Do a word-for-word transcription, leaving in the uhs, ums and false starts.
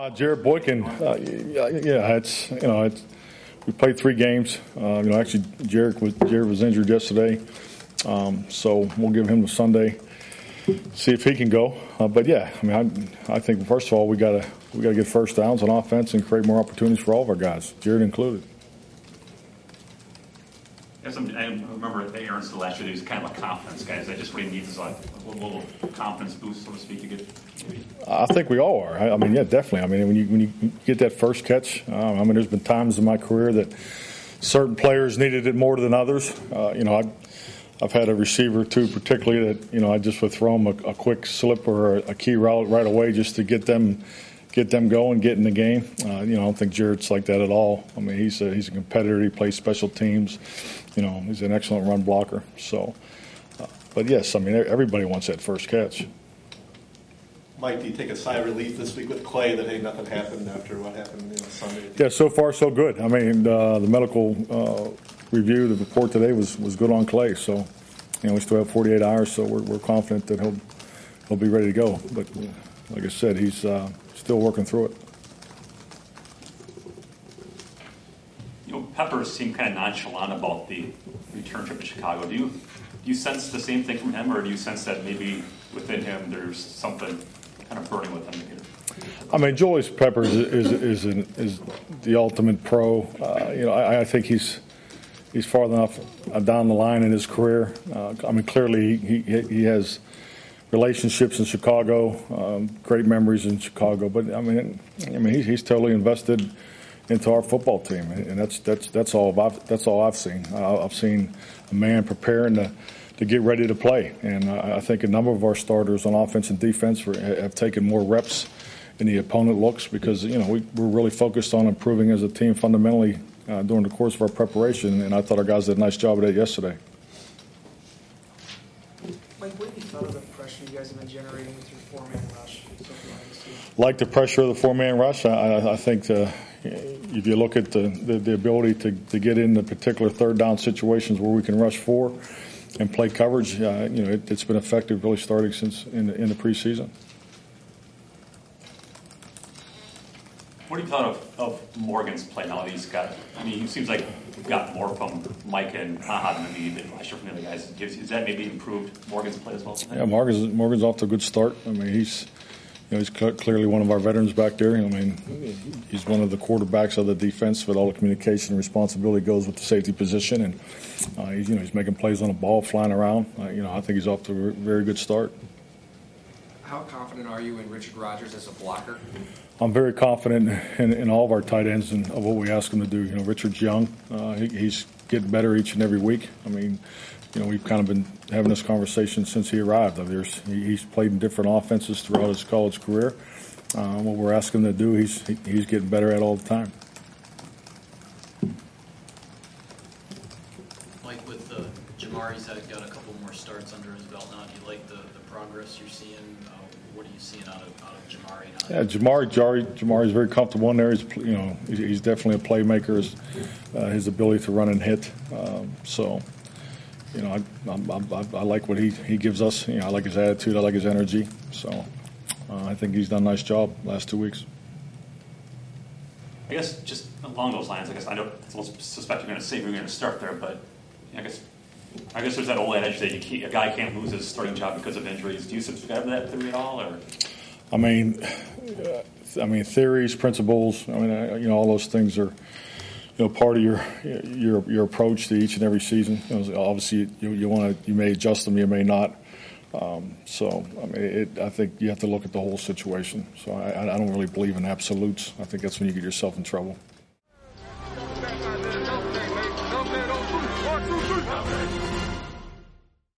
Uh, Jared Boykin, uh, yeah, yeah, it's you know, it's, we played three games. Uh, you know, actually, Jared was Jared was injured yesterday, um, so we'll give him the Sunday, see if he can go. Uh, but yeah, I mean, I, I think first of all we gotta we gotta get first downs on offense and create more opportunities for all of our guys, Jared included. Yes, I remember at Aaron still last year, he was kind of a confidence guy. Is that just what he needs is like a little confidence boost, so to speak, to get? Maybe? I think we all are. I, I mean, yeah, definitely. I mean, when you when you get that first catch, um, I mean, there's been times in my career that certain players needed it more than others. Uh, you know, I, I've had a receiver too, particularly that you know I just would throw them a, a quick slip or a, a key route right away just to get them. Get them going, get in the game. Uh, you know, I don't think Jared's like that at all. I mean, he's a, he's a competitor. He plays special teams. You know, he's an excellent run blocker. So, uh, but yes, I mean, everybody wants that first catch. Mike, do you take a sigh of relief this week with Clay that hey, nothing happened after what happened you know, Sunday? Yeah, so far so good. I mean, uh, the medical uh, review, the report today was, was good on Clay. So, you know, we still have forty-eight hours, so we're we're confident that he'll he'll be ready to go. But uh, like I said, he's. Uh, Still working through it. You know, Peppers seemed kind of nonchalant about the return trip to Chicago. Do you do you sense the same thing from him, or do you sense that maybe within him there's something kind of burning with him? I mean, Julius Peppers is is is, an, is the ultimate pro. Uh, you know, I, I think he's he's far enough down the line in his career. Uh, I mean, clearly he he, he has. Relationships in Chicago, um, great memories in Chicago. But I mean, I mean, he's, he's totally invested into our football team, and that's that's that's all I've, that's all I've seen. Uh, I've seen a man preparing to to get ready to play, and I, I think a number of our starters on offense and defense were, have taken more reps in the opponent looks because you know we, we're really focused on improving as a team fundamentally uh, during the course of our preparation, and I thought our guys did a nice job of that yesterday. Mike, what have you thought of the pressure you guys have been generating with your four-man rush so far this season? Like the pressure of the four-man rush, I, I think uh, if you look at the, the, the ability to, to get into particular third down situations where we can rush four and play coverage, uh, you know, it, it's been effective really starting since in the, in the preseason. What do you thought of, of Morgan's play now that he's got? I mean, it seems like we've got more from Mike and Haha than maybe than last year from the other guys. Is that maybe improved Morgan's play as well? Yeah, Morgan's Morgan's off to a good start. I mean, he's you know he's clearly one of our veterans back there. I mean, he's one of the quarterbacks of the defense, but all the communication and responsibility goes with the safety position, and uh, he's, you know he's making plays on the ball, flying around. Uh, you know, I think he's off to a very good start. How confident are you in Richard Rodgers as a blocker? I'm very confident in, in all of our tight ends and of what we ask them to do. You know, Richard's young. Uh, he, he's getting better each and every week. I mean, you know, we've kind of been having this conversation since he arrived. I mean, there's, he, he's played in different offenses throughout his college career. Uh, what we're asking him to do, he's he, he's getting better at all the time. Mike, with uh, Jamari's had got a couple more starts under his belt now. Do you like the, the progress you're seeing? Uh, what are you seeing out of out of Jamari? Yeah, Jamari, Jamari, Jamari's very comfortable in there. He's, you know, he's definitely a playmaker. His, uh, his ability to run and hit. Um, so, you know, I, I, I, I like what he, he gives us. You know, I like his attitude. I like his energy. So, uh, I think he's done a nice job last two weeks. I guess just along those lines, I guess I don't suspect you're going to say you're going to start there, but I guess I guess there's that old adage that you can't, a guy can't lose his starting job because of injuries. Do you subscribe to that theory at all, or? I mean, uh, I mean theories, principles. I mean, uh, you know, all those things are, you know, part of your your your approach to each and every season. You know, obviously, you you want to you may adjust them, you may not. Um, so, I mean, it, I think you have to look at the whole situation. So, I, I don't really believe in absolutes. I think that's when you get yourself in trouble.